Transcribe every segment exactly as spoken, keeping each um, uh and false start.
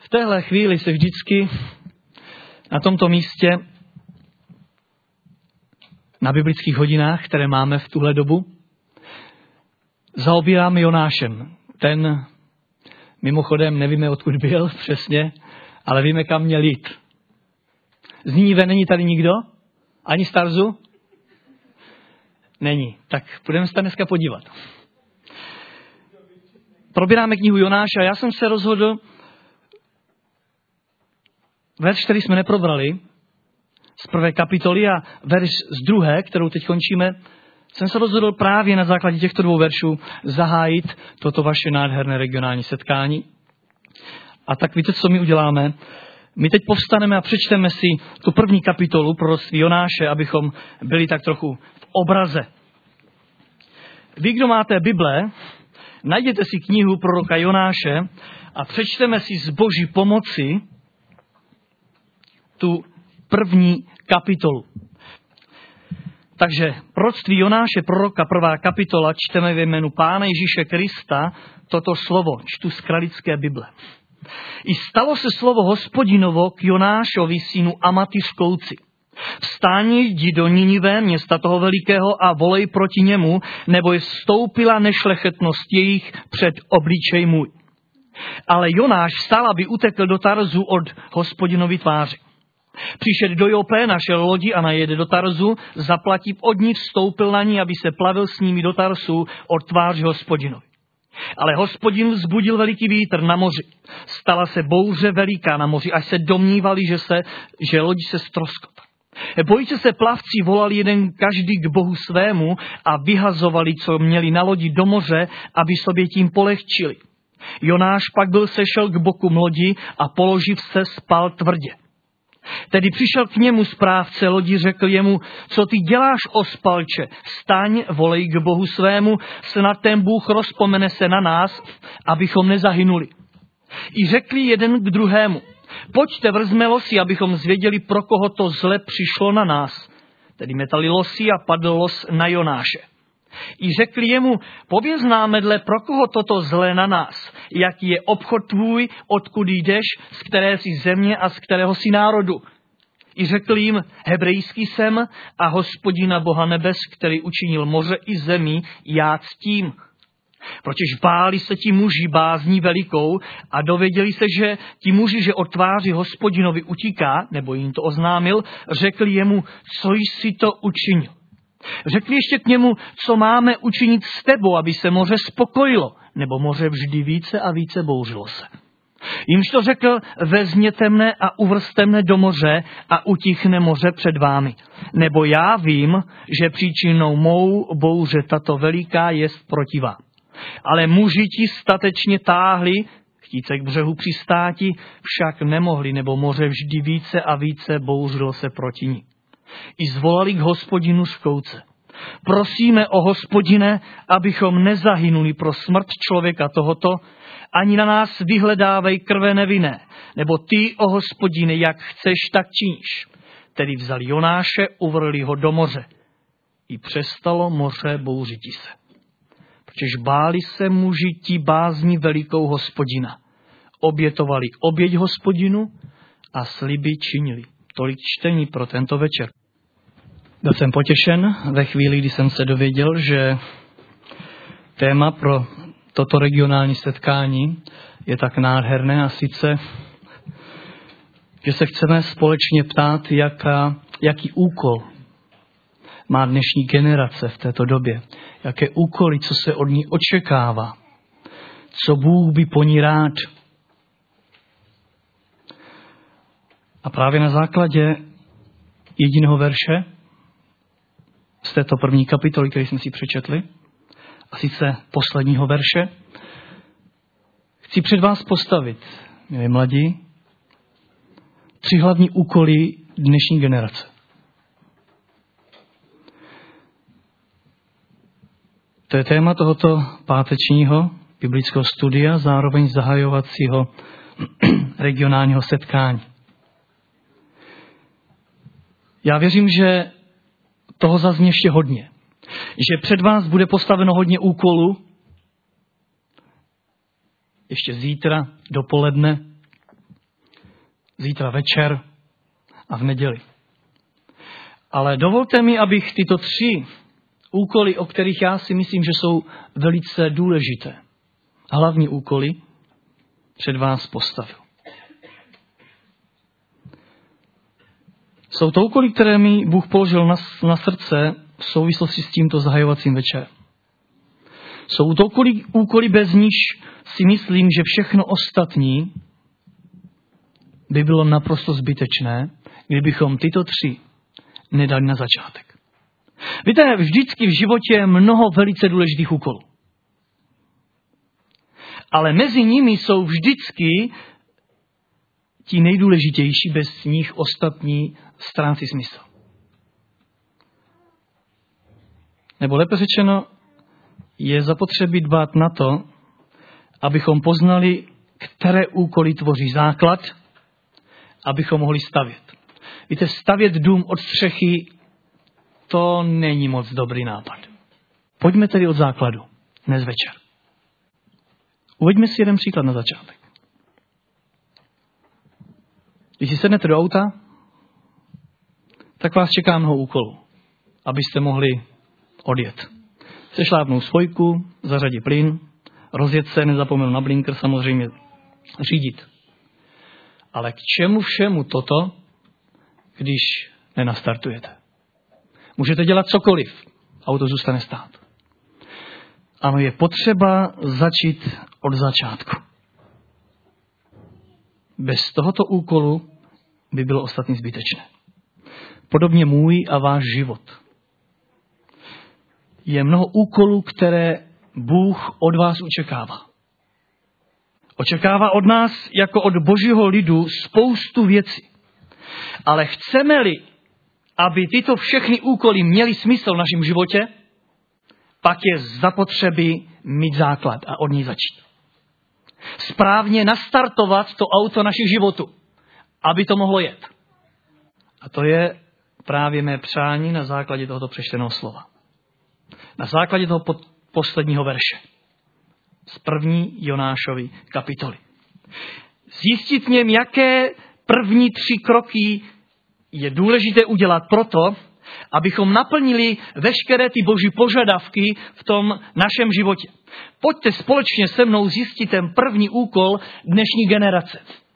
V téhle chvíli se vždycky na tomto místě, na biblických hodinách, které máme v tuhle dobu, zaobíráme Jonášem. Ten, mimochodem, nevíme, odkud byl přesně, ale víme, kam měl jít. Z Nínive není tady nikdo? Ani z Tarzu? Není. Tak budeme se tam dneska podívat. Probíráme knihu Jonáše a já jsem se rozhodl, verš, který jsme neprobrali, z prvé kapitoly a verš z druhé, kterou teď končíme, jsem se rozhodl právě na základě těchto dvou veršů zahájit toto vaše nádherné regionální setkání. A tak víte, co my uděláme? My teď povstaneme a přečteme si tu první kapitolu proroctví Jonáše, abychom byli tak trochu v obraze. Vy, kdo máte Bible, najděte si knihu proroka Jonáše a přečteme si z Boží pomoci tu první kapitolu. Takže proroctví Jonáše, proroka, prvá kapitola, čteme ve jménu Pána Ježíše Krista toto slovo, čtu z Kralické Bible. I stalo se slovo Hospodinovo k Jonášovi, synu Amatyskouci. Vstáň, jdi do Ninive, města toho velikého, a volej proti němu, nebo je vstoupila nešlechetnost jejich před obličej můj. Ale Jonáš vstal, aby utekl do Tarzu od Hospodinovy tváře. Přišel do Jope, našel lodi a najede do Tarzu, zaplatí od ní, vstoupil na ní, aby se plavil s nimi do Tarsu od tváře Hospodinovi. Ale Hospodin vzbudil veliký vítr na moři. Stala se bouře veliká na moři, až se domnívali, že, se, že lodi se ztroskotá. Bojíce se plavci volali jeden každý k Bohu svému a vyhazovali, co měli na lodi, do moře, aby sobě tím polehčili. Jonáš pak byl sešel k boku lodi a položiv se spal tvrdě. Tedy přišel k němu správce lodi, řekl jemu, co ty děláš, ospalče, staň, volej k Bohu svému, snad ten Bůh rozpomene se na nás, abychom nezahynuli. I řekli jeden k druhému, pojďte, vrzme losy, abychom zvěděli, pro koho to zle přišlo na nás. Tedy metali losy a padl los na Jonáše. I řekli jemu, pověz nám, medle, pro koho toto zlé na nás, jaký je obchod tvůj, odkud jdeš, z které jsi země a z kterého jsi národu. I řekl jim, hebrejský jsem a Hospodina Boha nebes, který učinil moře i zemi, já ctím. Pročež báli se ti muži bázní velikou a dověděli se, že ti muži, že od tváři Hospodinovi utíká, nebo jim to oznámil, řekli jemu, co jsi to učinil. Řekli ještě k němu, co máme učinit s tebou, aby se moře spokojilo, nebo moře vždy více a více bouřilo se. Jimž to řekl, vezměte mne a uvrzte mne do moře a utichne moře před vámi. Nebo já vím, že příčinou mou bouře tato veliká jest proti vám. Ale muži ti statečně táhli, chtít se k břehu přistáti, však nemohli, nebo moře vždy více a více bouřilo se proti ní. I zvolali k Hospodinu skouce. Prosíme o Hospodine, abychom nezahynuli pro smrt člověka tohoto, ani na nás vyhledávej krve nevinné, nebo ty, o Hospodine, jak chceš, tak činíš. Tedy vzali Jonáše, uvrli ho do moře. I přestalo moře bouřiti se. Protože báli se muži ti bázní velikou Hospodina. Obětovali oběť Hospodinu a sliby činili. Tolik čtení pro tento večer. Byl jsem potěšen ve chvíli, kdy jsem se dověděl, že téma pro toto regionální setkání je tak nádherné, a sice, že se chceme společně ptát, jaká, jaký úkol má dnešní generace v této době, jaké úkoly, co se od ní očekává, co Bůh by po ní rád. A právě na základě jediného verše z této první kapitoly, který jsme si přečetli, a sice posledního verše, chci před vás postavit, milí mladí, tři hlavní úkoly dnešní generace. To je téma tohoto pátečního biblického studia, zároveň zahajovacího regionálního setkání. Já věřím, že toho zazní ještě hodně. Že před vás bude postaveno hodně úkolů, ještě zítra, dopoledne, zítra večer a v neděli. Ale dovolte mi, abych tyto tři úkoly, o kterých já si myslím, že jsou velice důležité, hlavní úkoly, před vás postavil. Jsou to úkoly, které mi Bůh položil na, na srdce v souvislosti s tímto zahajovacím večerem. Jsou to úkoly, úkoly, bez níž si myslím, že všechno ostatní by bylo naprosto zbytečné, kdybychom tyto tři nedali na začátek. Víte, vždycky v životě je mnoho velice důležitých úkolů. Ale mezi nimi jsou vždycky ti nejdůležitější, bez nich ostatní ztrácí smysl. Nebo lépe řečeno, je zapotřebí dbát na to, abychom poznali, které úkoly tvoří základ, abychom mohli stavět. Víte, stavět dům od střechy, to není moc dobrý nápad. Pojďme tedy od základu, dnes večer. Uveďme si jeden příklad na začátek. Když si sednete do auta, tak vás čeká mnoho úkolů, abyste mohli odjet. Sešlápnout spojku, zařadit plyn, rozjet se, nezapomenout na blinker, samozřejmě řídit. Ale k čemu všemu toto, když nenastartujete? Můžete dělat cokoliv, auto zůstane stát. Ano, je potřeba začít od začátku. Bez tohoto úkolu by bylo ostatní zbytečné. Podobně můj a váš život. Je mnoho úkolů, které Bůh od vás očekává. Očekává od nás jako od Božího lidu spoustu věcí. Ale chceme-li, aby tyto všechny úkoly měly smysl v našem životě, pak je zapotřebí mít základ a od ní začít. Správně nastartovat to auto našich životů, aby to mohlo jet. A to je právě mé přání na základě tohoto přečteného slova. Na základě toho posledního verše. Z první Jonášovy kapitoly. Zjistit v něm, jaké první tři kroky je důležité udělat proto, abychom naplnili veškeré ty boží požadavky v tom našem životě. Pojďte společně se mnou zjistit ten první úkol dnešní generace.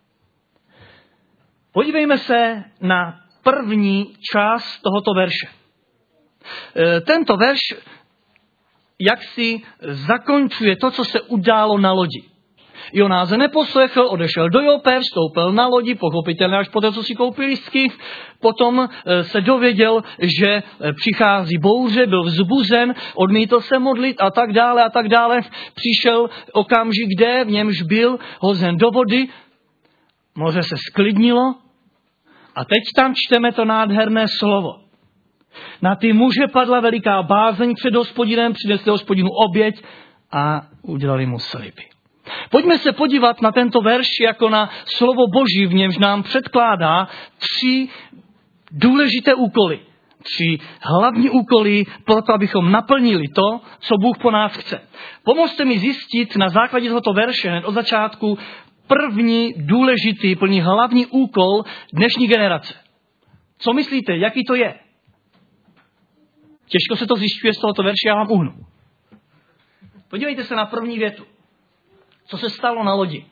Podívejme se na první část tohoto verše. Tento verš jaksi zakončuje to, co se událo na lodi. Jonáš neposlechl, odešel do Jope, vstoupil na lodi, pochopitelně až poté, co si koupil lístky. Potom se dověděl, že přichází bouře, byl vzbuzen, odmítl se modlit a tak dále a tak dále. Přišel okamžik, kde v němž byl hozen do vody. Moře se sklidnilo a teď tam čteme to nádherné slovo. Na ty muže padla veliká bázeň před Hospodinem, přinesli Hospodinu oběť a udělali mu sliby. Pojďme se podívat na tento verš jako na slovo Boží, v němž nám předkládá tři důležité úkoly. Tři hlavní úkoly pro to, abychom naplnili to, co Bůh po nás chce. Pomozte mi zjistit na základě tohoto verše hned od začátku první důležitý, plný hlavní úkol dnešní generace. Co myslíte, jaký to je? Těžko se to zjišťuje z tohoto verše, já vám uhnu. Podívejte se na první větu. Co se stalo na lodi?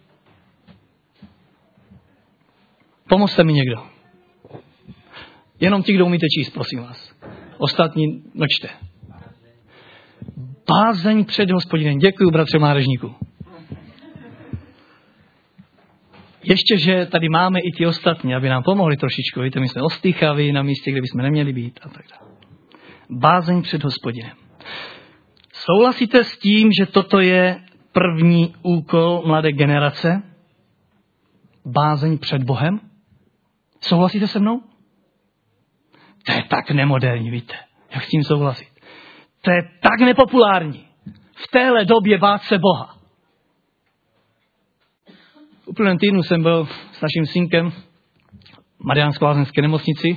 Pomozte mi někdo. Jenom ti, kdo umíte číst, prosím vás. Ostatní nočte. Bázeň před Hospodinem. Děkuji, bratře mládežníku. Ještě, že tady máme i ti ostatní, aby nám pomohli trošičku. Víte, my jsme ostýchaví na místě, kde bychom neměli být a tak dále. Bázeň před Hospodinem. Souhlasíte s tím, že toto je první úkol mladé generace? Bázeň před Bohem? Souhlasíte se mnou? To je tak nemoderní, víte. Jak s tím souhlasit? To je tak nepopulární. V téhle době bát se Boha. V uplynulém týdnu jsem byl s naším synkem v Mariánsko-Lázeňské nemocnici.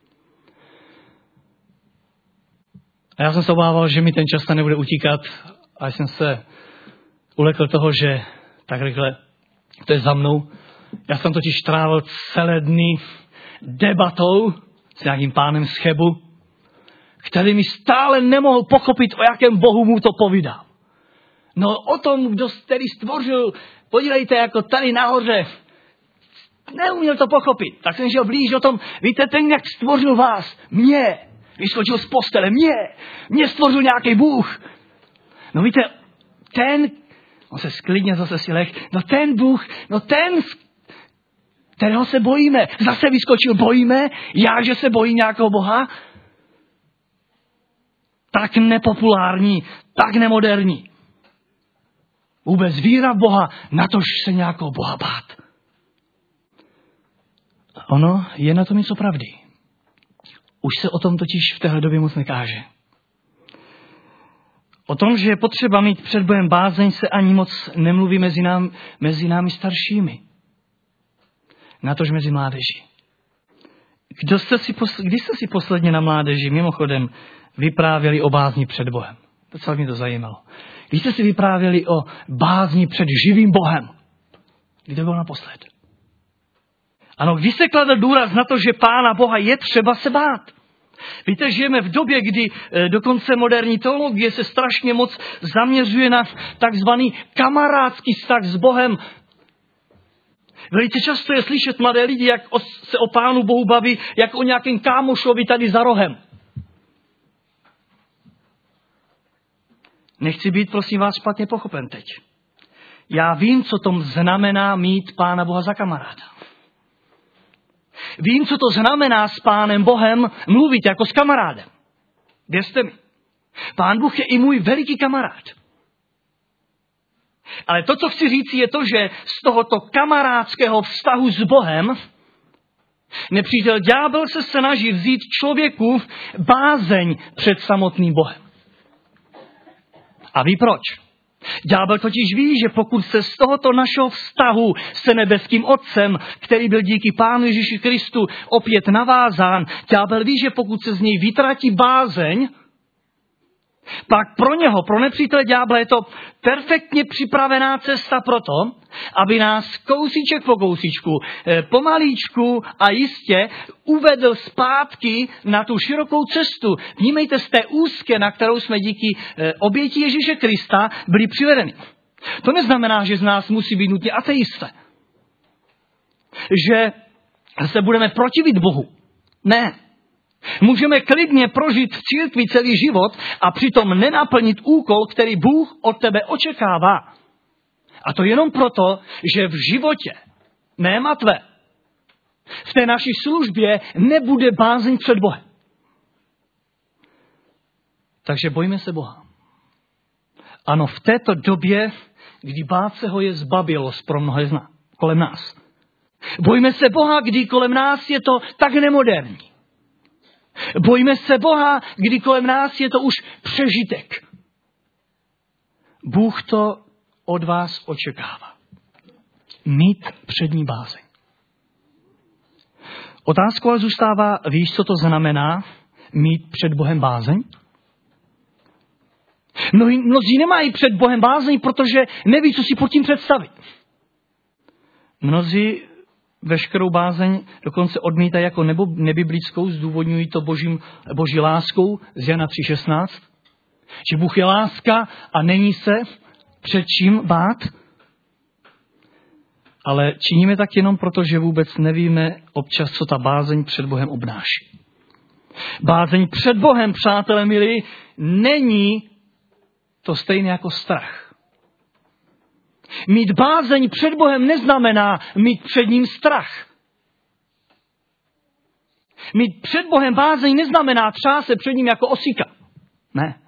A já jsem se obával, že mi ten čas nebude utíkat. A jsem se ulekl toho, že tak rychle to je za mnou. Já jsem totiž trávil celé dny debatou s nějakým pánem z Chebu, který mi stále nemohl pochopit, o jakém Bohu mu to povídá. No o tom, kdo který stvořil, podívejte, jako tady nahoře, neuměl to pochopit. Tak jsem šel blíž o tom, víte, ten, jak stvořil vás, mě, vyskočil z postele, mě, mě stvořil nějaký Bůh. No víte, ten, on se sklidně zase si leh, no ten Bůh, no ten, kterého se bojíme, zase vyskočil, bojíme, já, že se bojím nějakého Boha, tak nepopulární, tak nemoderní. Vůbec víra v Boha, natož se nějakého Boha bát. Ono je na tom něco pravdy. Už se o tom totiž v téhle době moc nekáže. O tom, že je potřeba mít před Bohem bázeň, se ani moc nemluví mezi, nám, mezi námi staršími. Natož mezi mládeží. Kdo jste si posl- Kdy jste si posledně na mládeži, mimochodem, vyprávěli o bázni před Bohem? Docela mě to zajímalo. Když jste si vyprávěli o bázni před živým Bohem? Kdy to bylo naposled? Ano, když se kladl důraz na to, že Pána Boha je třeba se bát. Víte, žijeme v době, kdy e, dokonce moderní teologie se strašně moc zaměřuje na takzvaný kamarádský vztah s Bohem. Velice často je slyšet mladé lidi, jak o, se o Pánu Bohu baví, jak o nějakém kámošovi tady za rohem. Nechci být, prosím vás, špatně pochopen teď. Já vím, co to znamená mít Pána Boha za kamaráda. Vím, co to znamená s Pánem Bohem mluvit jako s kamarádem. Věřte mi. Pán Bůh je i můj veliký kamarád. Ale to, co chci říct, je to, že z tohoto kamarádského vztahu s Bohem nepřítel ďábel se snaží vzít člověku bázeň před samotným Bohem. A ví proč? Ďábel totiž ví, že pokud se z tohoto našeho vztahu se nebeským Otcem, který byl díky Pánu Ježíši Kristu opět navázán, ďábel ví, že pokud se z něj vytratí bázeň, pak pro něho, pro nepřítele ďábla je to perfektně připravená cesta pro to, aby nás kousíček po kousíčku, pomalíčku a jistě uvedl zpátky na tu širokou cestu. Vnímejte z té úzké, na kterou jsme díky oběti Ježíše Krista byli přivedeni. To neznamená, že z nás musí být nutně ateisté. Že se budeme protivit Bohu. Ne. Můžeme klidně prožít v církvi celý život a přitom nenaplnit úkol, který Bůh od tebe očekává. A to jenom proto, že v životě, ne matve, v té naší službě nebude bázeň před Bohem. Takže bojme se Boha. Ano, v této době, kdy bát se ho je zbabilost pro mnohé z nás, kolem nás. Bojme se Boha, kdy kolem nás je to tak nemoderní. Bojme se Boha, kdy kolem nás je to už přežitek. Bůh to od vás očekává. Mít před ní bázeň. Otázkou ale zůstává, víš, co to znamená mít před Bohem bázeň? Mnozí, mnozí nemají před Bohem bázeň, protože neví, co si pod tím představit. Mnozí veškerou bázeň dokonce odmítají jako nebo, nebiblickou, zdůvodňují to božím, boží láskou z Jana tři šestnáct, že Bůh je láska a není se před čím bát. Ale činíme tak jenom proto, že vůbec nevíme občas, co ta bázeň před Bohem obnáší. Bázeň před Bohem, přátelé milí, není to stejné jako strach. Mít bázeň před Bohem neznamená mít před ním strach. Mít před Bohem bázeň neznamená třát se před ním jako osíka. Ne.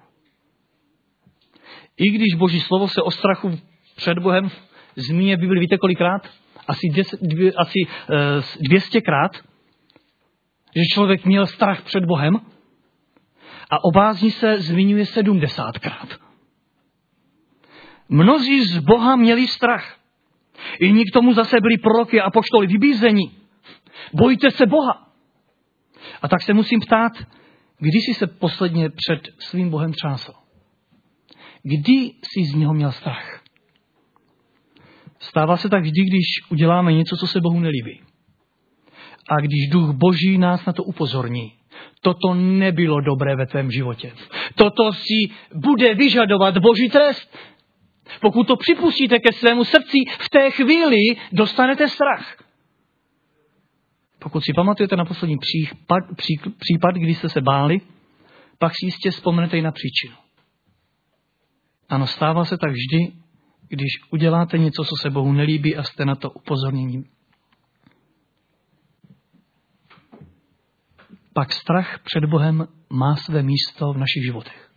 I když Boží slovo se o strachu před Bohem zmíní v Bibli, víte kolikrát? Asi, dvě, asi dvě stěkrát. Že člověk měl strach před Bohem. A o bázni se zmiňuje sedmdesátkrát. Mnozí z Boha měli strach. Jiní k tomu zase byli proroky a apoštoly vybízení. Bojte se Boha. A tak se musím ptát, kdy jsi se posledně před svým Bohem třásl? Kdy jsi z něho měl strach? Stává se tak vždy, když uděláme něco, co se Bohu nelíbí. A když Duch Boží nás na to upozorní. Toto nebylo dobré ve tvém životě. Toto si bude vyžadovat Boží trest. Pokud to připustíte ke svému srdci, v té chvíli dostanete strach. Pokud si pamatujete na poslední případ, pří, případ, kdy jste se báli, pak si jistě vzpomenete i na příčinu. Ano, stává se tak vždy, když uděláte něco, co se Bohu nelíbí a jste na to upozornění. Pak strach před Bohem má své místo v našich životech.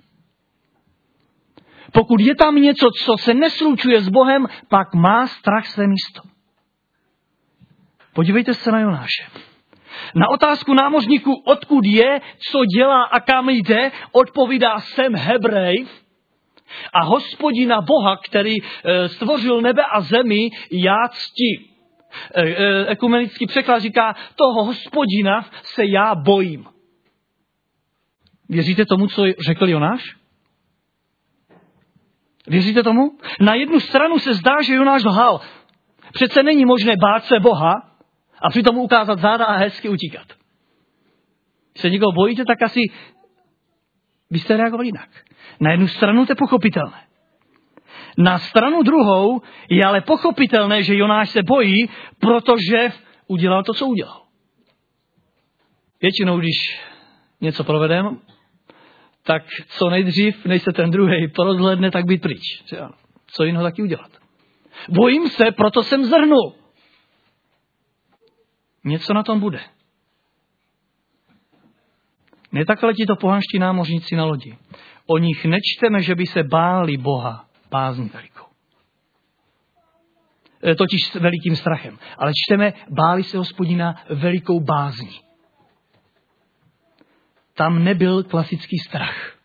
Pokud je tam něco, co se neslučuje s Bohem, pak má strach své místo. Podívejte se na Jonáše. Na otázku námořníků, odkud je, co dělá a kam jde, odpovídá: jsem Hebrej a Hospodina Boha, který e, stvořil nebe a zemi, já cti. E, e, ekumenický překlad říká: toho Hospodina se já bojím. Věříte tomu, co řekl Jonáš? Věříte tomu? Na jednu stranu se zdá, že Jonáš lhal. Přece není možné bát se Boha a přitom ukázat záda a hezky utíkat. Když se někoho bojíte, tak asi byste reagovali jinak. Na jednu stranu to je pochopitelné. Na stranu druhou je ale pochopitelné, že Jonáš se bojí, protože udělal to, co udělal. Většinou, když něco provedeme, tak co nejdřív, než se ten druhý porozhledne, tak být pryč. Co jiného taky udělat? Bojím se, proto jsem zhrnul. Něco na tom bude. Ne takhle ti to pohanští námořníci na lodi. O nich nečteme, že by se báli Boha bázní velikou. E, totiž s velikým strachem. Ale čteme, báli se Hospodina velikou bázní. Tam nebyl klasický strach.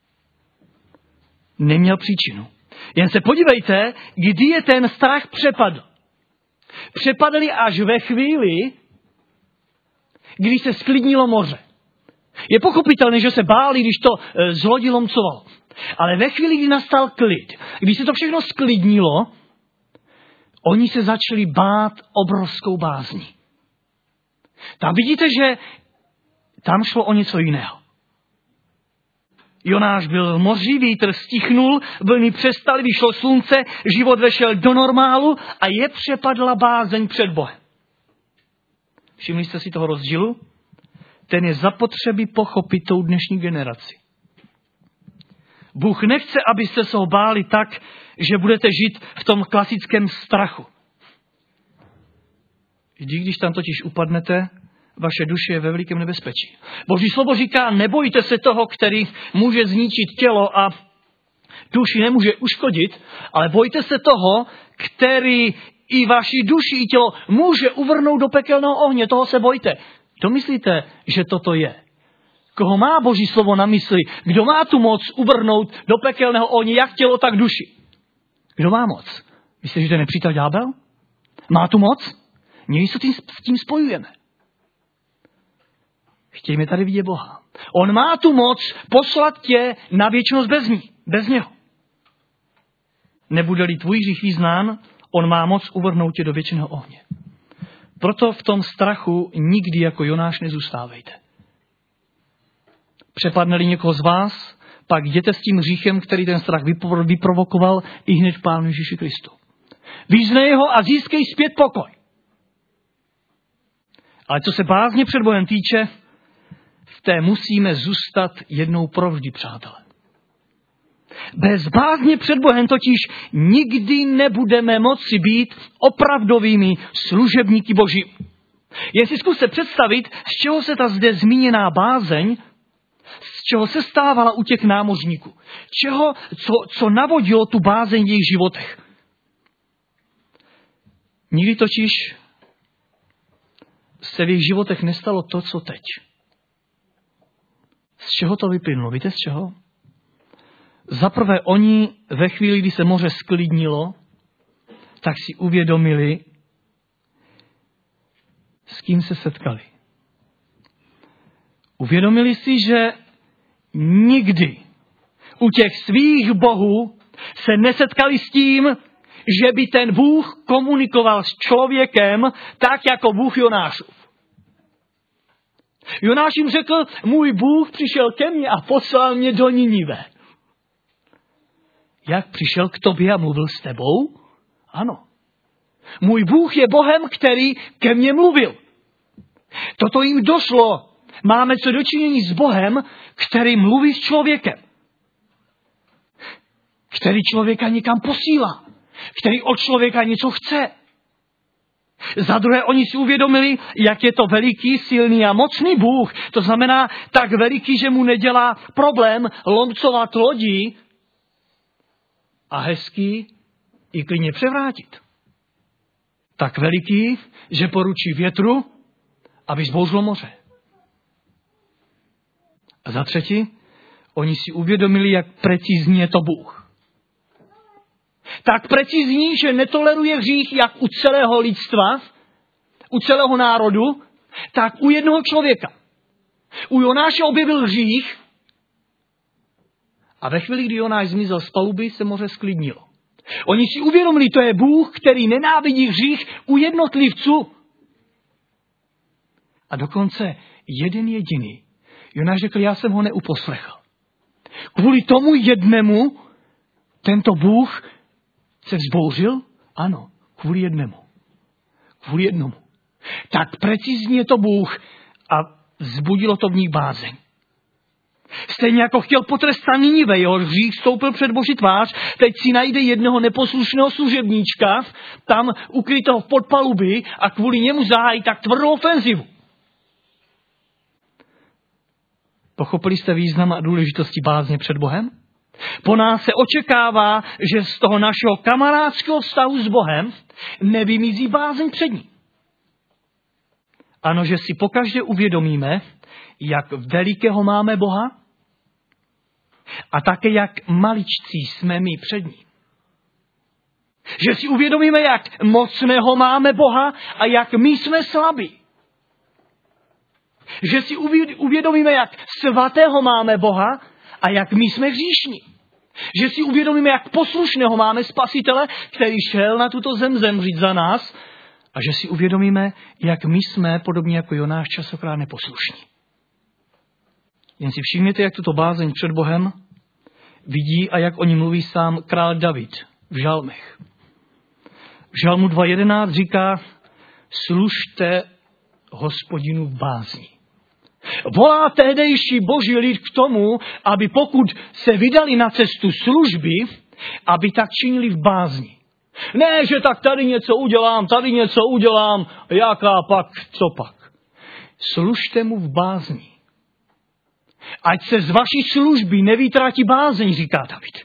Neměl příčinu. Jen se podívejte, kdy je ten strach přepadl. Přepadli až ve chvíli, kdy se sklidnilo moře. Je pochopitelné, že se báli, když to e, z lodi lomcovalo. Ale ve chvíli, kdy nastal klid, když se to všechno sklidnilo, oni se začali bát obrovskou bázní. Tam vidíte, že tam šlo o něco jiného. Jonáš byl v moři, vítr stichnul, vlny přestaly, vyšlo slunce, život vešel do normálu a je přepadla bázeň před Bohem. Všimli jste si toho rozdílu? Ten je zapotřebí pochopit tou dnešní generaci. Bůh nechce, abyste se ho báli tak, že budete žít v tom klasickém strachu. Vždy, když tam totiž upadnete, vaše duše je ve velikém nebezpečí. Boží slovo říká, nebojte se toho, který může zničit tělo a duši nemůže uškodit, ale bojte se toho, který i vaši duši i tělo může uvrhnout do pekelného ohně. Toho se bojte. Kdo myslíte, že toto je? Koho má Boží slovo na mysli? Kdo má tu moc uvrhnout do pekelného ohně, jak tělo, tak duši? Kdo má moc? Myslíte, že to je nepřítel ďábel? Má tu moc? My se tím, s tím spojujeme. Chtějme tady vidět Boha. On má tu moc poslat tě na věčnost bez ní, bez něho. Nebude-li tvůj hřích vyznán, on má moc uvrhnout tě do věčného ohně. Proto v tom strachu nikdy jako Jonáš nezůstávejte. Přepadne-li někoho z vás, pak jděte s tím hříchem, který ten strach vyprovokoval, i hned k Pánu Ježíši Kristu. Vyznej ho a získej zpět pokoj. Ale co se bázně před Bohem týče, v té musíme zůstat jednou provždy, přátelé. Bez bázně před Bohem totiž nikdy nebudeme moci být opravdovými služebníky Boží. Jen si zkuste představit, z čeho se ta zde zmíněná bázeň, z čeho se stávala u těch námořníků. Čeho, co, co navodilo tu bázeň v jejich životech. Nikdy totiž se v jejich životech nestalo to, co teď. Z čeho to vyplynulo? Víte z čeho? Zaprvé oni ve chvíli, kdy se moře sklidnilo, tak si uvědomili, s kým se setkali. Uvědomili si, že nikdy u těch svých bohů se nesetkali s tím, že by ten Bůh komunikoval s člověkem tak, jako Bůh Jonášův. Jonáš jim řekl, můj Bůh přišel ke mně a poslal mě do Ninive. Jak přišel k tobě a mluvil s tebou? Ano. Můj Bůh je Bohem, který ke mně mluvil. Toto jim došlo. Máme co dočinění s Bohem, který mluví s člověkem. Který člověka někam posílá. Který od člověka něco chce. Za druhé, oni si uvědomili, jak je to veliký, silný a mocný Bůh. To znamená tak veliký, že mu nedělá problém lomcovat lodi a hezký i klidně převrátit. Tak veliký, že poručí větru, aby zbouřilo moře. A za třetí, oni si uvědomili, jak precizní je to Bůh. Tak precizní, že netoleruje hřích jak u celého lidstva, u celého národu, tak u jednoho člověka. U Jonáše objevil hřích a ve chvíli, kdy Jonáš zmizel z paluby, se moře sklidnilo. Oni si uvědomili, to je Bůh, který nenávidí hřích u jednotlivců. A dokonce jeden jediný. Jonáš řekl, já jsem ho neuposlechl. Kvůli tomu jednému tento Bůh se vzbouřil? Ano, kvůli jednomu. Kvůli jednomu. Tak precizně je to Bůh a vzbudilo to v nich bázeň. Stejně jako chtěl potrestat Ninive, jeho hřích vstoupil před Boží tvář, teď si najde jednoho neposlušného služebníčka, tam ukrytého v podpaluby a kvůli němu zahájí tak tvrdou ofenzivu. Pochopili jste význam a důležitosti bázně před Bohem? Po nás se očekává, že z toho našeho kamarádského vztahu s Bohem nevymizí bázeň před ním. Ano, že si pokaždé uvědomíme, jak velikého máme Boha a také jak maličcí jsme my před ním. Že si uvědomíme, jak mocného máme Boha a jak my jsme slabí. Že si uvědomíme, jak svatého máme Boha a jak my jsme hříšní. Že si uvědomíme, jak poslušného máme Spasitele, který šel na tuto zem zemřít za nás, a že si uvědomíme, jak my jsme, podobně jako Jonáš, častokrát neposlušní. Jen si všimněte, jak tuto bázeň před Bohem vidí a jak o ní mluví sám král David v žalmech. V žalmu dva jedenáct říká, služte Hospodinu v bázni. Volá tehdejší boží lid k tomu, aby pokud se vydali na cestu služby, aby tak činili v bázni. Ne, že tak tady něco udělám, tady něco udělám, jaká pak, co pak. Služte mu v bázni. Ať se z vaší služby nevytratí bázeň, říká David.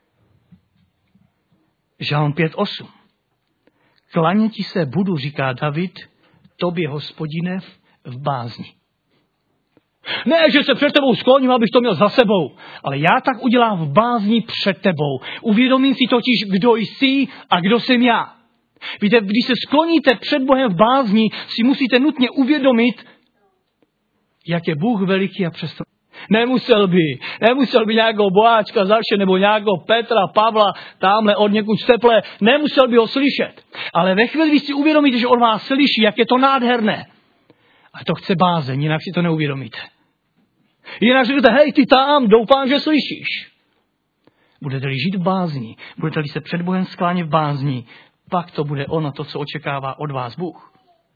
Žalm pět osm. Klaněti se budu, říká David, tobě, Hospodine, v bázni. Ne, že se před tebou skloním, abych to měl za sebou, ale já tak udělám v bázni před tebou. Uvědomím si totiž, kdo jsi a kdo jsem já. Víte, když se skloníte před Bohem v bázni, si musíte nutně uvědomit, jak je Bůh veliký a přesto. Nemusel by, nemusel by nějakého Boháčka zaše, nebo nějakého Petra, Pavla, tamhle od někud z teple, nemusel by ho slyšet. Ale ve chvíli, když si uvědomíte, že on vás slyší, jak je to nádherné, a to chce bázeň, jinak si to neuvědomíte. Jinak řeknete, hej, ty tam, doufám, že slyšíš. Budete-li žít v bázni, budete-li se před Bohem sklánět v bázni, pak to bude ono, to, co očekává od vás Bůh.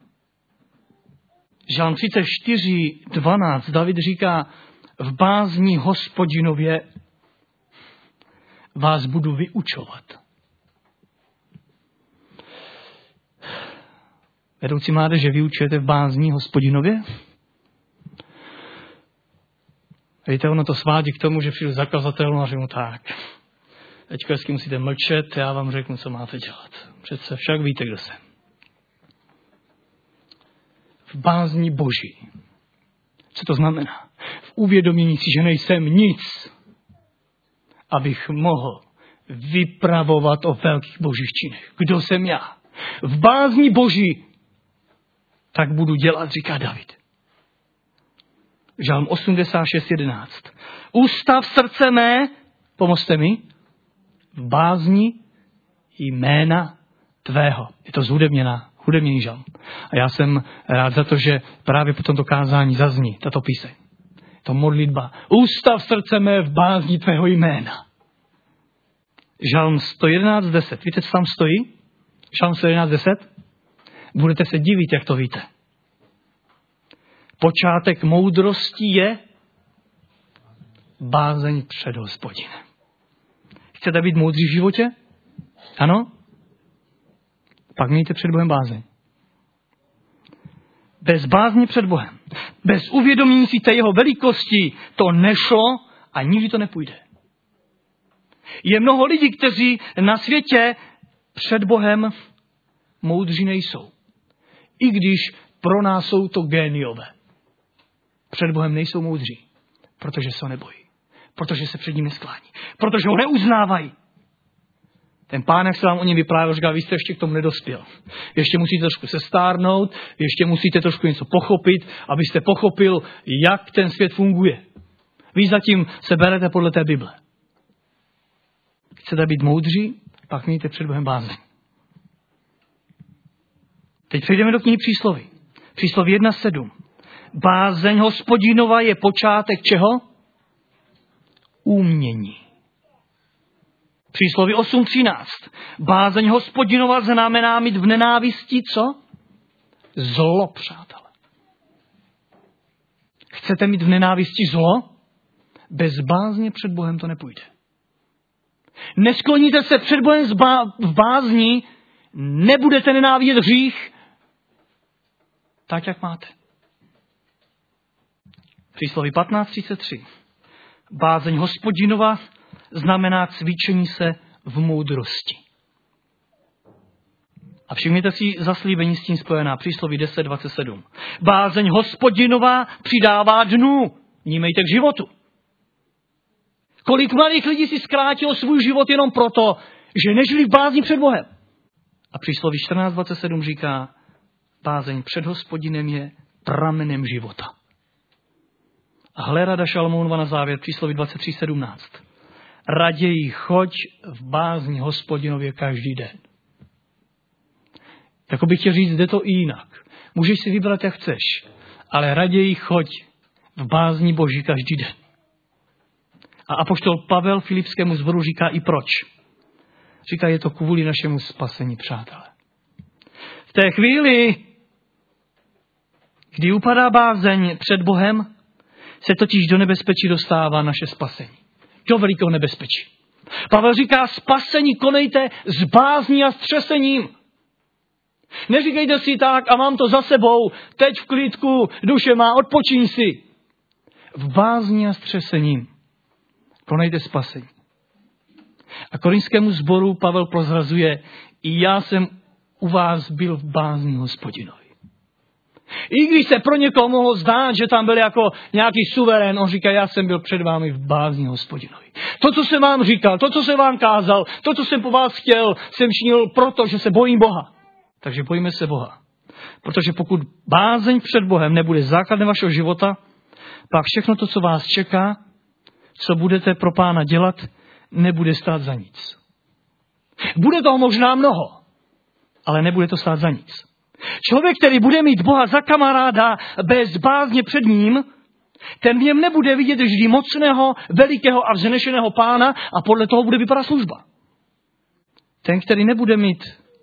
Žalm třicet čtyři dvanáct, David říká, v bázni Hospodinově vás budu vyučovat. Vedoucí mládeže, vyučujete v bázni Hospodinově? Víte, ono to svádí k tomu, že přijdu zakazatelům a řeknu tak. Teďko hezky musíte mlčet, já vám řeknu, co máte dělat. Přece však víte, kdo jsem. V bázni Boží. Co to znamená? V uvědomění si, že nejsem nic, abych mohl vypravovat o velkých božích činech. Kdo jsem já? V bázni Boží tak budu dělat, říká David. Žalm osmdesát šest jedenáct. Ústav srdce mé, pomozte mi, v bázni jména tvého. Je to zhudebněná, hudebněný žalm. A já jsem rád za to, že právě po tomto kázání zazní tato píseň. To modlitba. Ústav srdce mé v bázni tvého jména. Žalm sto jedenáct deset. Víte, co tam stojí? Žalm sto jedenáct deset? Budete se divit, jak to víte. Počátek moudrosti je bázeň před Hospodinem. Chcete být moudří v životě? Ano? Pak mějte před Bohem bázeň. Bez bázně před Bohem, bez uvědomění si té jeho velikosti to nešlo a nikdy to nepůjde. Je mnoho lidí, kteří na světě před Bohem moudří nejsou. I když pro nás jsou to géniové. Před Bohem nejsou moudří, protože se ho nebojí. Protože se před ním nesklání. Protože ho neuznávají. Ten pán, jak se vám o něm vyprávěl, říkal, vy jste ještě k tomu nedospěl. Ještě musíte trošku sestárnout, ještě musíte trošku něco pochopit, abyste pochopil, jak ten svět funguje. Vy zatím se berete podle té Bible. Chcete být moudří, pak mějte před Bohem bázeň. Teď přejdeme do knihy Přísloví. Přísloví jedna sedm. Bázeň Hospodinova je počátek čeho? Umění. Přísloví osm třináct. Bázeň Hospodinova znamená mít v nenávisti co? Zlo, přátelé. Chcete mít v nenávisti zlo? Bez bázně před Bohem to nepůjde. Neskloníte se před Bohem v bázni, nebudete nenávidět hřích tak, jak máte. Přísloví patnáct třicet tři. Bázeň Hospodinova znamená cvičení se v moudrosti. A všimněte si zaslíbení s tím spojená. Přísloví deset dvacet sedm. Bázeň Hospodinova přidává dnů. Vnímejte k životu. Kolik mladých lidí si zkrátilo svůj život jenom proto, že nežili v bázni před Bohem. A přísloví čtrnáct dvacet sedm říká, bázeň před Hospodinem je pramenem života. A hle rada Šalamounova na závěr, přísloví dvacet tři sedmnáct. Raději choď v bázni Hospodinově každý den. Jako bych chtěl říct, jde to i jinak. Můžeš si vybrat, jak chceš, ale raději choď v bázni Boží každý den. A apoštol Pavel Filipskému sboru říká i proč. Říká, je to kvůli našemu spasení, přátelé. V té chvíli, kdy upadá bázeň před Bohem, se totiž do nebezpečí dostává naše spasení. Do velikého nebezpečí. Pavel říká, spasení konejte s bázní a střesením. Neříkejte si tak a mám to za sebou, teď v klidku, duše má, odpočíň si. V bázni a střesením konejte spasení. A korinskému sboru Pavel prozrazuje, i já jsem u vás byl v bázni Hospodinovi. I když se pro někoho mohlo zdát, že tam byl jako nějaký suverén, on říká, já jsem byl před vámi v bázni Hospodinovi. To, co jsem vám říkal, to, co jsem vám kázal, to, co jsem po vás chtěl, jsem činil proto, že se bojím Boha. Takže bojíme se Boha. Protože pokud bázeň před Bohem nebude základem vašeho života, pak všechno to, co vás čeká, co budete pro Pána dělat, nebude stát za nic. Bude toho možná mnoho, ale nebude to stát za nic. Člověk, který bude mít Boha za kamaráda bez bázně před ním, ten v něm nebude vidět vždy mocného, velikého a vznešeného Pána a podle toho bude vypadat služba. Ten, který nebude mít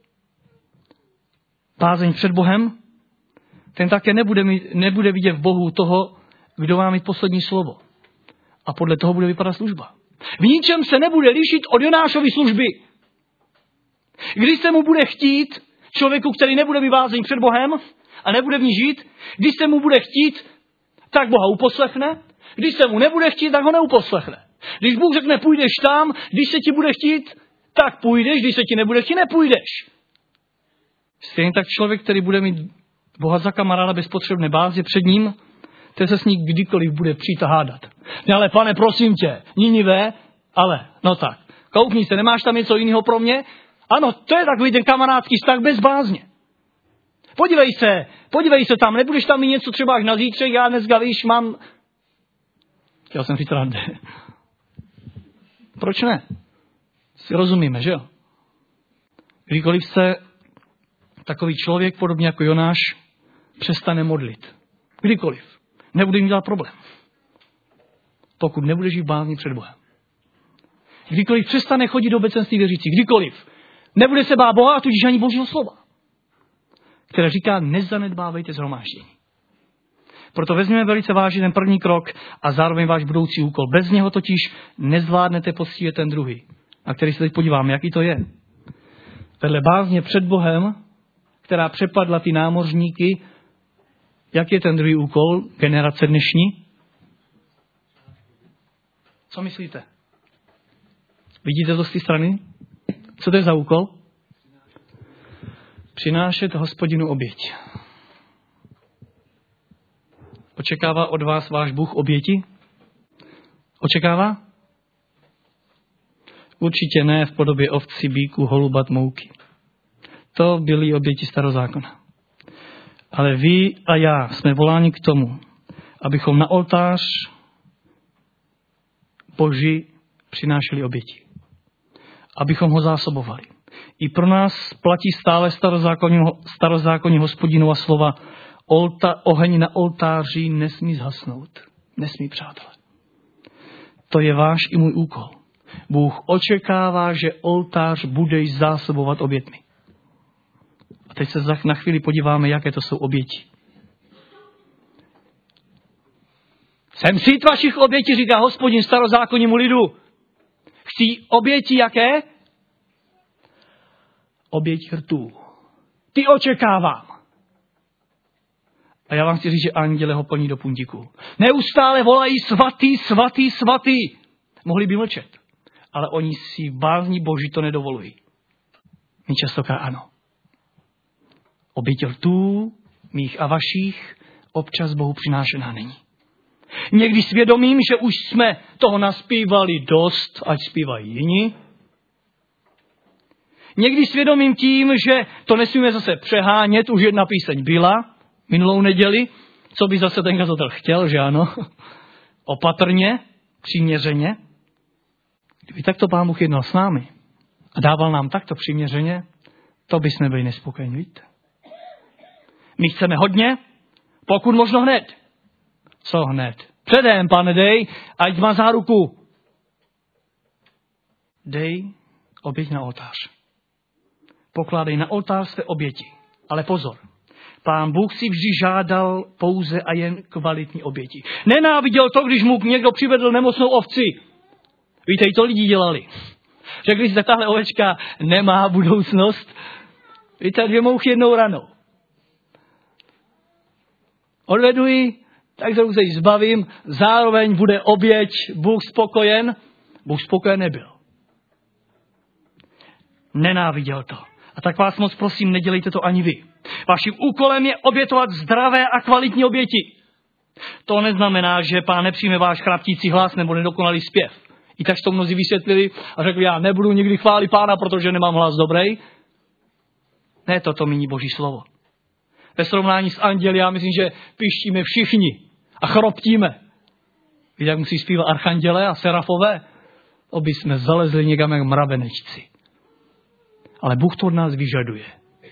bázeň před Bohem, ten také nebude, mít, nebude vidět v Bohu toho, kdo má mít poslední slovo. A podle toho bude vypadat služba. V ničem se nebude lišit od Jonášovy služby. Když se mu bude chtít, člověku, který nebude mít bázeň před Bohem a nebude v ní žít, když se mu bude chtít, tak Boha uposlechne. Když se mu nebude chtít, tak ho neuposlechne. Když Bůh řekne, půjdeš tam, když se ti bude chtít, tak půjdeš, když se ti nebude chtít, nepůjdeš. Stejně tak člověk, který bude mít Boha za kamaráda bez potřebné báze před ním, ten se s ní kdykoliv bude přijít a hádat. Ne, ale pane, prosím tě, Ninive, ale, no tak, koukni se, nemáš tam něco jiného pro mě? Ano, to je takový ten kamarádský vztah bez bázně. Podívej se, podívej se tam, nebudeš tam mít něco třeba až na zítřek, já dneska, víš, mám... Chtěl jsem říct rande. Proč ne? Si rozumíme, že jo? Kdykoliv se takový člověk, podobně jako Jonáš, přestane modlit. Kdykoliv. Nebude jim dělat problém. Pokud nebude žít v bázni před Bohem. Kdykoliv přestane chodit do obecenství věřících. Kdykoliv. Nebude se bát Boha a tudíž ani Božího slova. Které říká, nezanedbávejte shromáždění. Proto vezměme velice vážně ten první krok a zároveň váš budoucí úkol. Bez něho totiž nezvládnete poctivě ten druhý. Na který se teď podíváme, jaký to je. Vedle bázně před Bohem, která přepadla ty námořníky, jak je ten druhý úkol generace dnešní? Co myslíte? Vidíte to z té strany? Co to je za úkol? Přinášet Hospodinu oběť. Očekává od vás váš Bůh oběti? Očekává? Určitě ne v podobě ovci, bíku, holubat, mouky. To byly oběti starozákona. Ale vy a já jsme voláni k tomu, abychom na oltář Boží přinášeli oběti. Abychom ho zásobovali. I pro nás platí stále starozákonní Hospodinova slova: Olta, oheň na oltáři nesmí zhasnout. Nesmí, přátelé. To je váš i můj úkol. Bůh očekává, že oltář bude zásobovat obětmi. A teď se na chvíli podíváme, jaké to jsou oběti. Jsem sýt vašich obětí, říká Hospodin starozákonnímu lidu. Chci oběti jaké? Oběť rtů. Ty očekávám. A já vám chci říct, že anděle ho plní do puntíku. Neustále volají svatý, svatý, svatý. Mohli by mlčet. Ale oni si v bázni Boží to nedovolují. My častokrát ano. Oběť rtů, mých a vašich, občas Bohu přinášená není. Někdy svědomím, že už jsme toho naspívali dost, ať zpívají jiní. Někdy svědomím tím, že to nesmíme zase přehánět, už jedna píseň byla minulou neděli, co by zase ten kazatel chtěl, že ano? Opatrně, přiměřeně. Kdyby takto Pán Bůh jednal s námi a dával nám takto přiměřeně, to by jsme byli nespokojeni, víte? My chceme hodně, pokud možno hned. Co hned? Předem, Pane, dej, ať má záruku. Dej oběť na oltář. Pokládej na oltář své oběti. Ale pozor, Pán Bůh si vždy žádal pouze a jen kvalitní oběti. Nenáviděl to, když mu někdo přivedl nemocnou ovci. Víte, i to lidi dělali. Řekli si, že tahle ovečka nemá budoucnost. Víte, dvě mouchy jednou ranou. Odvedu ji, tak se ji zbavím, zároveň bude oběť, Bůh spokojen. Bůh spokojen nebyl. Nenáviděl to. A tak vás moc prosím, nedělejte to ani vy. Vaším úkolem je obětovat zdravé a kvalitní oběti. To neznamená, že Pán nepřijme váš chraptící hlas nebo nedokonalý zpěv. I tak to mnozí vysvětlili a řekli, já nebudu nikdy chválit Pána, protože nemám hlas dobrý. Ne, toto míní Boží slovo. Ve srovnání s anděli, já myslím, že pištíme všichni a chroptíme. Víte, jak musí zpívat archanděle a serafové? Oby jsme zalezli někam jak mravenečci. Ale Bůh to od nás vyžaduje.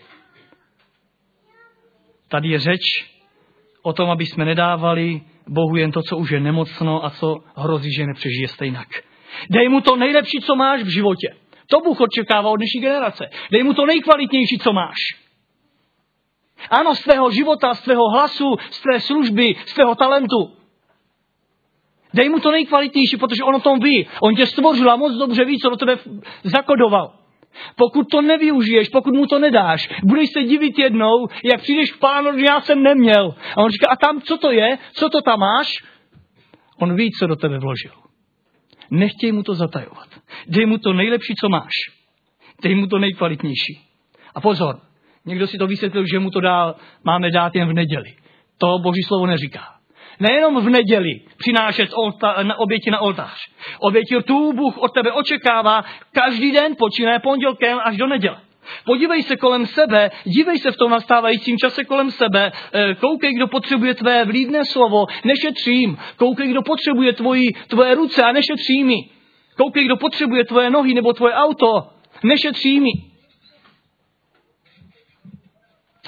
Tady je řeč o tom, aby jsme nedávali Bohu jen to, co už je nemocno a co hrozí, že nepřežije stejnak. Dej mu to nejlepší, co máš v životě. To Bůh očekává od dnešní generace. Dej mu to nejkvalitnější, co máš. Ano, z tvého života, z tvého hlasu, z tvé služby, z tvého talentu. Dej mu to nejkvalitnější, protože on o tom ví. On tě stvořil a moc dobře ví, co do tebe zakodoval. Pokud to nevyužiješ, pokud mu to nedáš, budeš se divit jednou, jak přijdeš k Pánu, že já jsem neměl. A on říká, a tam co to je? Co to tam máš? On ví, co do tebe vložil. Nechtěj mu to zatajovat. Dej mu to nejlepší, co máš. Dej mu to nejkvalitnější. A pozor, někdo si to vysvětlil, že mu to dá, máme dát jen v neděli. To Boží slovo neříká. Nejenom v neděli přinášet olta, na oběti na oltář. Oběti rtů Bůh od tebe očekává každý den, počínaje pondělkem až do neděle. Podívej se kolem sebe, dívej se v tom nastávajícím čase kolem sebe, koukej, kdo potřebuje tvé vlídné slovo, nešetřím. Koukej, kdo potřebuje tvoji, tvoje ruce a nešetřím mi. Koukej, kdo potřebuje tvoje nohy nebo tvoje auto, nešetřím mi.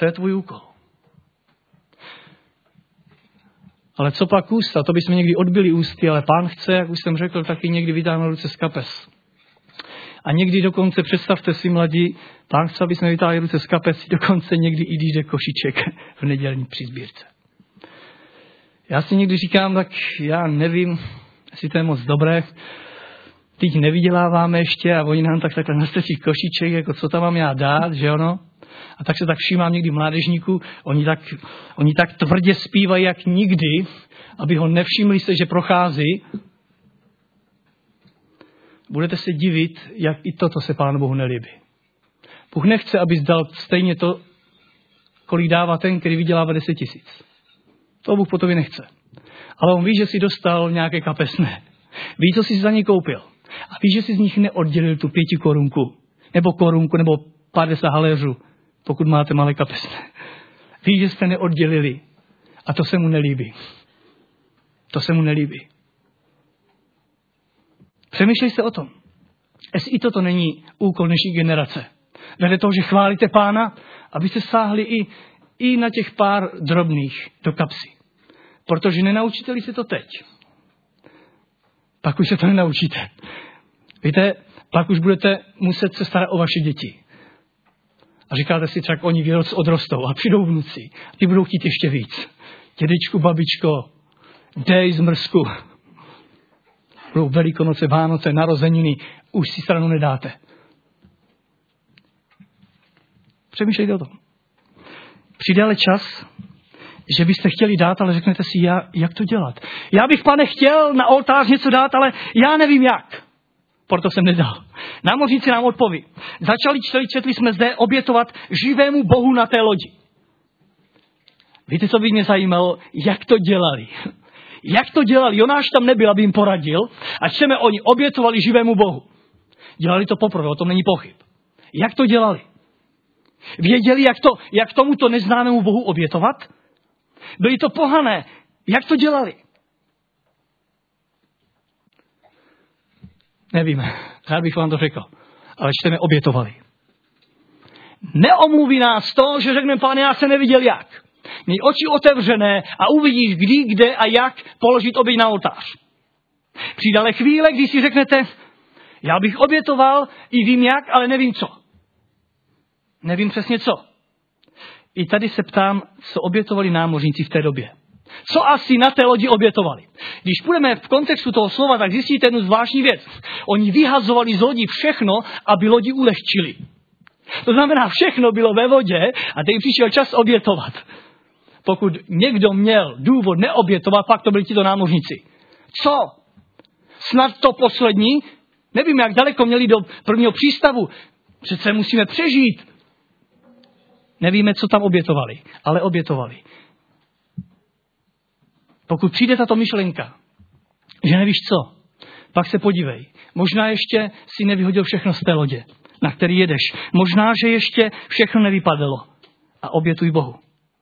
To je tvůj úkol. Ale co pak ústa? To bychom někdy odbili ústy, ale Pán chce, jak už jsem řekl, taky někdy vytáhnout ruce z kapes. A někdy dokonce, představte si mladí, Pán chce, aby jsme vytáhli ruce z kapes, dokonce někdy i jde košiček v nedělní přizbírce. Já si někdy říkám, tak já nevím, jestli to je moc dobré. Teď nevyděláváme ještě a oni nám tak takhle nastrčí košiček, jako co tam mám já dát, že ono? A tak se tak všímám někdy mládežníků, oni tak, oni tak tvrdě zpívají jak nikdy, aby ho nevšimli se, že prochází. Budete se divit, jak i toto se Pánu Bohu nelíbí. Bůh nechce, aby dal stejně to, kolik dává ten, který vydělává deset tisíc. To Bůh po tobě nechce. Ale on ví, že si dostal nějaké kapesné. Ví, co jsi za ně koupil. A ví, že si z nich neoddělil tu pěti korunku, nebo korunku, nebo padesát haléřů, pokud máte malé kapesné. Ví, že jste neoddělili. A to se mu nelíbí. To se mu nelíbí. Přemýšlej se o tom. Jestli i toto není úkol dnešní generace. Vedle toho, že chválíte Pána, abyste sáhli i, i na těch pár drobných do kapsy. Protože nenaučíte-li se to teď, pak už se to nenaučíte. Víte, pak už budete muset se starat o vaše děti. A říkáte si, třeba oni odrostou a přijdou vnuci. A ty budou chtít ještě víc. Dědečku, babičko, dej zmrzku. Budou Velikonoce, Vánoce, narozeniny. Už si stranu nedáte. Přemýšlejte o tom. Přijde ale čas, že byste chtěli dát, ale řeknete si, já, jak to dělat. Já bych, Pane, chtěl na oltář něco dát, ale já nevím jak. Proto jsem nedal. Námořníci nám odpoví. Začali čteli, četli jsme zde obětovat živému Bohu na té lodi. Víte, co by mě zajímalo? Jak to dělali? Jak to dělali? Jonáš tam nebyl, aby jim poradil. A čteme, oni obětovali živému Bohu. Dělali to poprvé, o tom není pochyb. Jak to dělali? Věděli, jak, to, jak tomuto neznámému Bohu obětovat? Byli to pohané. Jak to dělali? Nevíme. Rád bych vám to řekl. Ale čteme, obětovali. Neomluví nás to, že řekneme, Pane, já se neviděl jak. Měj oči otevřené a uvidíš, kdy, kde a jak položit oběť na oltář. Přijde ale chvíle, když si řeknete, já bych obětoval, i vím jak, ale nevím co. Nevím přesně co. I tady se ptám, co obětovali námořníci v té době. Co asi na té lodi obětovali? Když půjdeme v kontextu toho slova, tak zjistíte jednu zvláštní věc. Oni vyhazovali z lodi všechno, aby lodi ulehčili. To znamená, všechno bylo ve vodě a teď přišel čas obětovat. Pokud někdo měl důvod neobětovat, pak to byli tito námořníci. Co? Snad to poslední? Nevím, jak daleko měli do prvního přístavu. Přece musíme přežít. Nevíme, co tam obětovali, ale obětovali. Pokud přijde tato myšlenka, že nevíš co, pak se podívej. Možná ještě si nevyhodil všechno z té lodě, na který jedeš. Možná, že ještě všechno nevypadlo. A obětuj Bohu.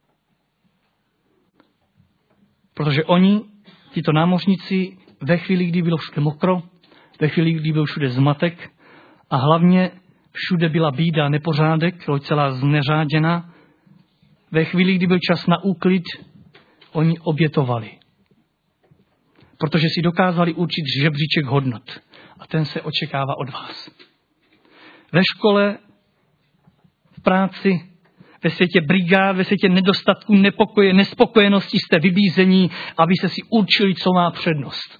Protože oni, tito námořníci, ve chvíli, kdy bylo všude mokro, ve chvíli, kdy byl všude zmatek a hlavně všude byla bída, nepořádek, loď celá zneřáděna, ve chvíli, kdy byl čas na úklid, oni obětovali. Protože si dokázali určit žebříček hodnot. A ten se očekává od vás. Ve škole, v práci, ve světě brigád, ve světě nedostatků, nepokoje, nespokojenosti jste vybízení, aby se si určili, co má přednost.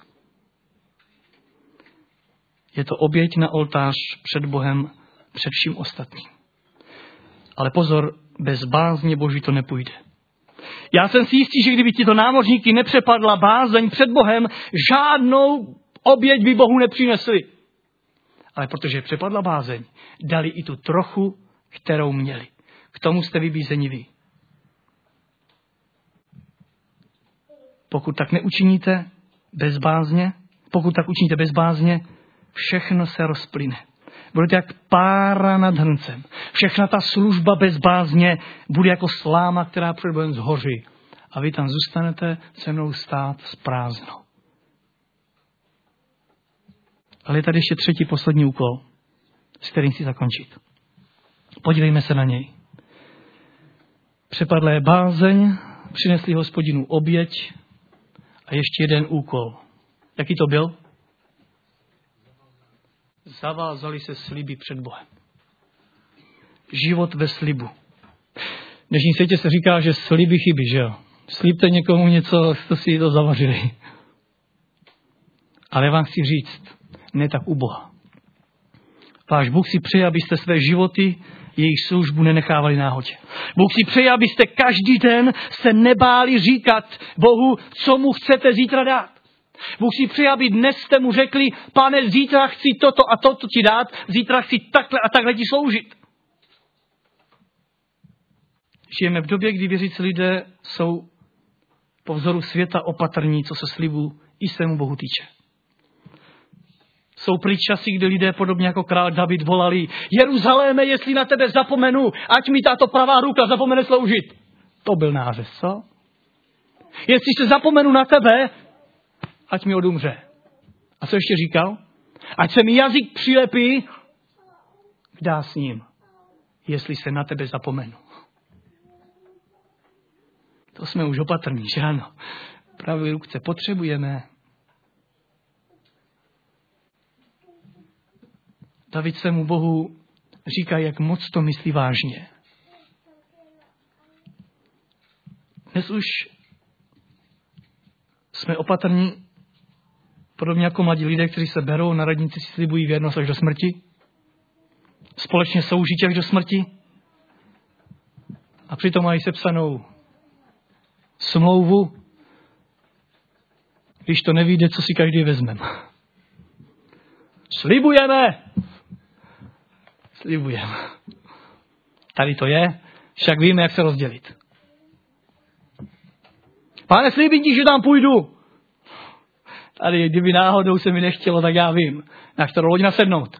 Je to oběť na oltář před Bohem, před vším ostatním. Ale pozor, bez bázně Boží to nepůjde. Já jsem si jistý, že kdyby tyto námořníky nepřepadla bázeň před Bohem, žádnou oběť by Bohu nepřinesli. Ale protože přepadla bázeň, dali i tu trochu, kterou měli. K tomu jste vybízeni vy. Pokud tak neučiníte bez bázně, pokud tak učiníte bez bázně, všechno se rozplyne. Budete jak pára nad hrncem. Všechna ta služba bez bázně bude jako sláma, která před Bohem zhoří. A vy tam zůstanete se mnou stát s prázdnou. Ale je tady ještě třetí, poslední úkol, s kterým chci zakončit. Podívejme se na něj. Přepadlé bázeň, přinesli Hospodinu oběť a ještě jeden úkol. Jaký to byl? Zavázali se sliby před Bohem. Život ve slibu. V dnešním světě se říká, že sliby chybí, že jo? Slibte někomu něco, to si to zavařili. Ale vám chci říct, ne tak u Boha. Váš Bůh si přeje, abyste své životy, jejich službu nenechávali náhodě. Bůh si přeje, abyste každý den se nebáli říkat Bohu, co mu chcete zítra dát. Bůh si přeje, aby dnes jste mu řekli, Pane, zítra chci toto a toto ti dát, zítra chci takhle a takhle ti sloužit. Žijeme v době, kdy věřící lidé jsou po vzoru světa opatrní, co se slibu i svému Bohu týče. Jsou pryč časy, kdy lidé podobně jako král David volali, Jeruzaléme, jestli na tebe zapomenu, ať mi tato pravá ruka zapomene sloužit. To byl nářez, co? Jestli se zapomenu na tebe, ať mi odumře. A co ještě říkal? Ať se mi jazyk přilepí k dásním, jestli se na tebe zapomenu. To jsme už opatrní, že ano? Pravé ruce potřebujeme. David svému Bohu říká, jak moc to myslí vážně. Dnes už jsme opatrní, podobně jako mladí lidé, kteří se berou, na radnici si slibují věrnost až do smrti. Společně soužití až do smrti. A přitom mají sepsanou smlouvu, když to nevyjde, co si každý vezmeme. Slibujeme! Slibujeme. Tady to je, však víme, jak se rozdělit. Pane, slibím ti, že tam půjdu. Tady, kdyby náhodou se mi nechtělo, tak já vím, na kterou loď nasednout.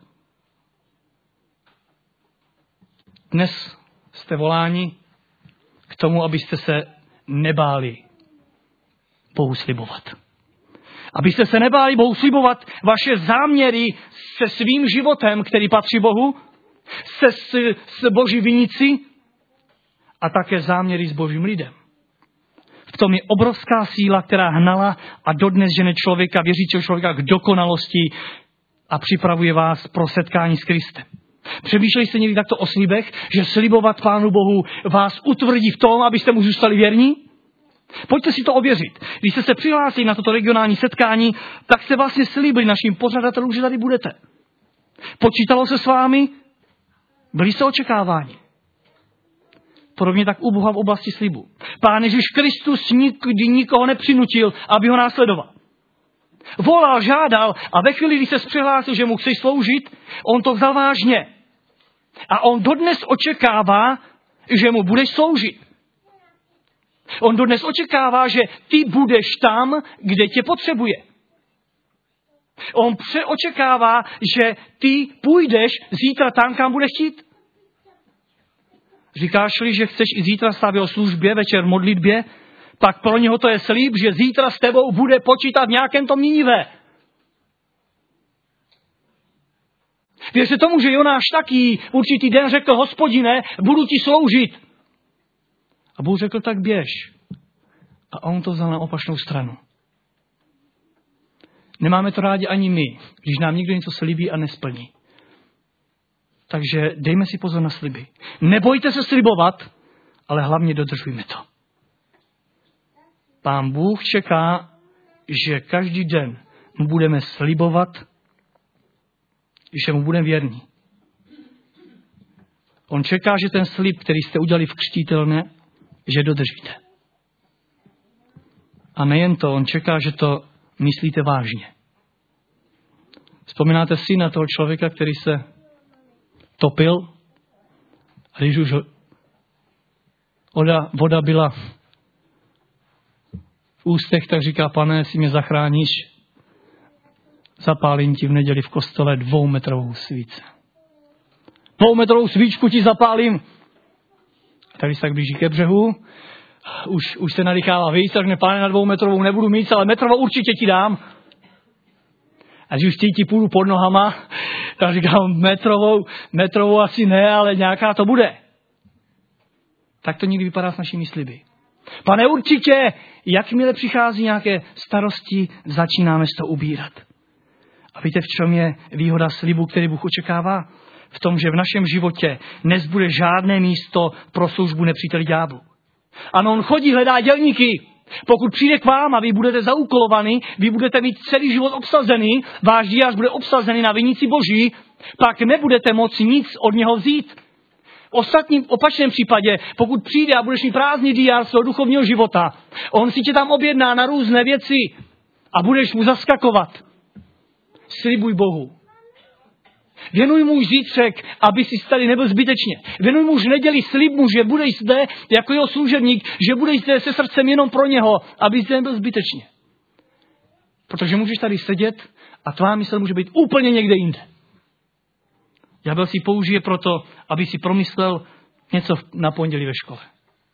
Dnes jste voláni k tomu, abyste se nebáli Bohu slibovat. Abyste se nebáli Bohu slibovat vaše záměry se svým životem, který patří Bohu, se s, s Boží vinici a také záměry s Božím lidem. V tom je obrovská síla, která hnala a dodnes žene člověka, věřícího člověka k dokonalosti a připravuje vás pro setkání s Kristem. Přemýšleli jste někdy takto o slibech, že slibovat Pánu Bohu vás utvrdí v tom, abyste mu zůstali věrní? Pojďte si to ověřit. Když jste se přihlásili na toto regionální setkání, tak se vlastně slíbili našim pořadatelům, že tady budete. Počítalo se s vámi, byli jste očekáváni. Podobně tak u Boha v oblasti slibu. Pán Ježíš Kristus nikdy nikoho nepřinutil, aby ho následoval. Volal, žádal a ve chvíli, kdy se přihlásil, že mu chce sloužit, on to vzal vážně. A on dodnes očekává, že mu budeš sloužit. On dodnes očekává, že ty budeš tam, kde tě potřebuje. On očekává, že ty půjdeš zítra tam, kam budeš chtít. Říkáš-li, že chceš i zítra stát v jeho službě, večer v modlitbě, pak pro něho to je slib, že zítra s tebou bude počítat v nějakém tom Ninive. Věřte tomu, že Jonáš taky určitý den řekl, Hospodine, budu ti sloužit. A Bůh řekl, tak běž. A on to vzal na opačnou stranu. Nemáme to rádi ani my, když nám někdo něco slibí a nesplní. Takže dejme si pozor na sliby. Nebojte se slibovat, ale hlavně dodržujme to. Pán Bůh čeká, že každý den mu budeme slibovat, že mu budeme věrní. On čeká, že ten slib, který jste udělali v křtitelné, že dodržíte. A nejen to, on čeká, že to myslíte vážně. Vzpomínáte si na toho člověka, který se topil a když už voda, voda byla v ústech, tak říká, Pane, jestli mě zachráníš, zapálím ti v neděli v kostele dvoumetrovou svíce. Dvoumetrovou svíčku ti zapálím. A když se tak blíží ke břehu, už, už se nadýchává víc, tak ne, Pane, na dvoumetrovou nebudu mít, ale metrovou určitě ti dám. A když už ti půjdu pod nohama, tak říkám, metrovou, metrovou asi ne, ale nějaká to bude. Tak to někdy vypadá s našimi sliby. Pane, určitě, jakmile přichází nějaké starosti, začínáme z toho ubírat. A víte, v čem je výhoda slibu, který Bůh očekává? V tom, že v našem životě nezbude žádné místo pro službu nepříteli ďáblu. Ano, on chodí, hledá dělníky. Pokud přijde k vám a vy budete zaúkolovaní, vy budete mít celý život obsazený, váš diář bude obsazený na vinici Boží, pak nebudete moci nic od něho vzít. V ostatním opačném případě, pokud přijde a budeš mít prázdný diář svého duchovního života, on si tě tam objedná na různé věci a budeš mu zaskakovat. Slibuj Bohu. Věnuj mu už zítřek, aby si tady nebyl zbytečně. Věnuj mu už neděli, slib mu, že budeš zde jako jeho služebník, že budeš zde se srdcem jenom pro něho, aby zde nebyl zbytečně. Protože můžeš tady sedět a tvá mysl může být úplně někde jinde. Ďábel si použije proto, aby si promyslel něco na pondělí ve škole.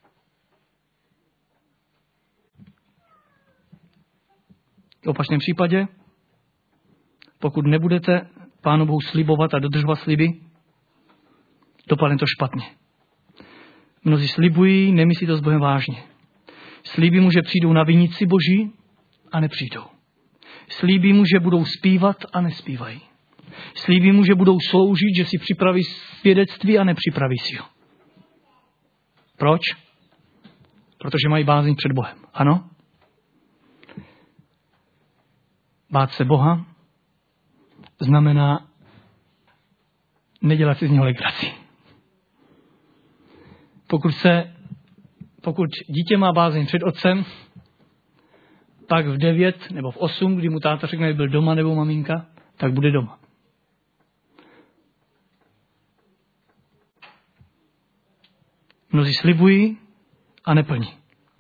V opačném případě, pokud nebudete Pánu Bohu slibovat a dodržovat sliby, dopadne to špatně. Mnozí slibují, nemyslí to s Bohem vážně. Slíbí mu, že přijdou na vinici Boží a nepřijdou. Slíbí mu, že budou zpívat a nespívají. Slíbí mu, že budou sloužit, že si připraví svědectví a nepřipraví si ho. Proč? Protože mají bázeň před Bohem. Ano? Bát se Boha znamená nedělat si z něho legraci. Pokud se, pokud dítě má bázeň před otcem, tak v devět nebo v osm, kdy mu táta řekne, byl doma nebo maminka, tak bude doma. Mnozí slibují a neplní.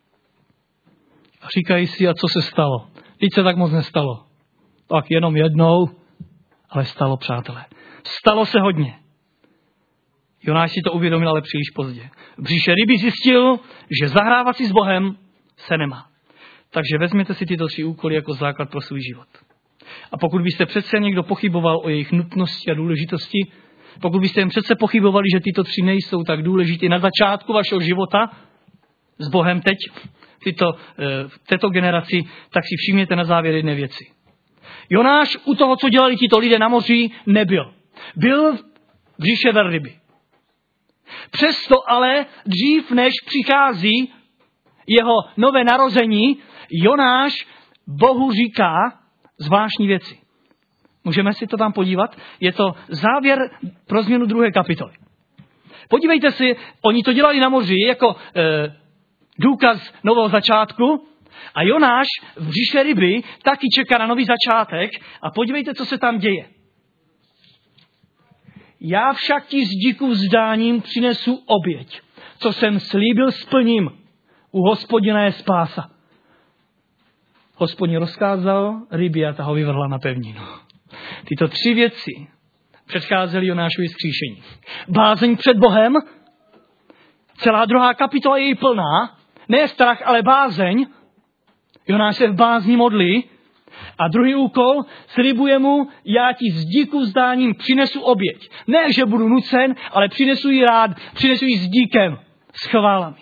A říkají si, a co se stalo? Teď se tak moc nestalo. Tak jenom jednou, ale stalo, přátelé. Stalo se hodně. Jonáš si to uvědomil, ale příliš pozdě. V břiše ryby zjistil, že zahrávat si s Bohem se nemá. Takže vezměte si tyto tři úkoly jako základ pro svůj život. A pokud byste přece někdo pochyboval o jejich nutnosti a důležitosti, pokud byste jim přece pochybovali, že tyto tři nejsou tak důležité na začátku vašeho života s Bohem teď, tyto, v této generaci, tak si všimněte na závěr jedné věci. Jonáš u toho, co dělali tito lidé na moři, nebyl. Byl v břiše velryby. Přesto ale dřív, než přichází jeho nové narození, Jonáš Bohu říká zvláštní věci. Můžeme si to tam podívat? Je to závěr pro změnu druhé kapitoly. Podívejte si, oni to dělali na moři jako e, důkaz nového začátku a Jonáš v břiše ryby taky čeká na nový začátek a podívejte, co se tam děje. Já však ti s díku vzdáním přinesu oběť. Co jsem slíbil, splním. U Hospodina je spása. Hospodin rozkázal rybě a ta ho vyvrhla na pevninu. Tyto tři věci předcházely Jonášovi vzkříšení. Bázeň před Bohem, celá druhá kapitola je plná, ne strach, ale bázeň. Jonáš se v bázni modlí a druhý úkol, slibuje mu, já ti s díku vzdáním přinesu oběť. Ne, že budu nucen, ale přinesu ji rád, přinesu ji s díkem, s chválami.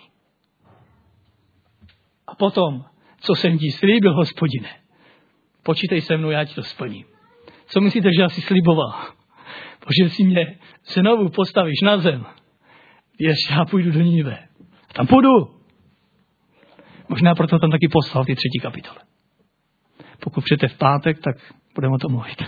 A potom, co jsem ti slíbil, Hospodine, počítej se mnou, já ti to splním. Co myslíte, že asi sliboval? Protože si mě znovu postavíš na zem. Věř, já půjdu do Nínive. A tam půjdu. Možná proto tam taky poslal ty třetí kapitole. Pokud přijete v pátek, tak budeme o tom mluvit.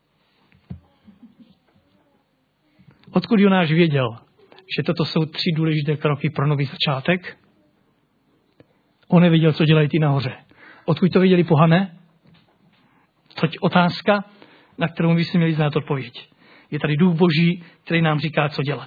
Odkud Jonáš věděl, že toto jsou tři důležité kroky pro nový začátek? On nevěděl, co dělají ty nahoře. Odkud to věděli pohané? Toť otázka, na kterou by si měli znát odpověď. Je tady Duch Boží, který nám říká, co dělat.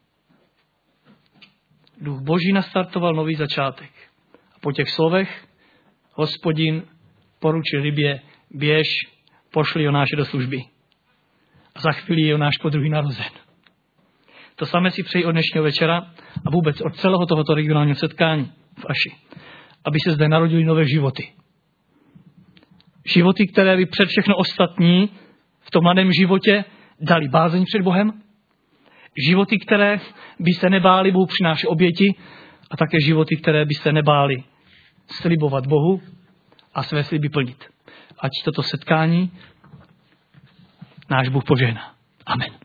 Duch Boží nastartoval nový začátek. A po těch slovech Hospodin poručil rybě, běž, pošli Jonáše do služby. A za chvíli je Jonáš po druhý narozen. To samé si přeji od dnešního večera a vůbec od celého tohoto regionálního setkání v Aši. Aby se zde narodily nové životy. Životy, které by před všechno ostatní v tom mladém životě dali bázeň před Bohem. Životy, které by se nebáli Bůh přinášet oběti a také životy, které by se nebáli slibovat Bohu a své sliby plnit. Ať toto setkání náš Bůh požehná. Amen.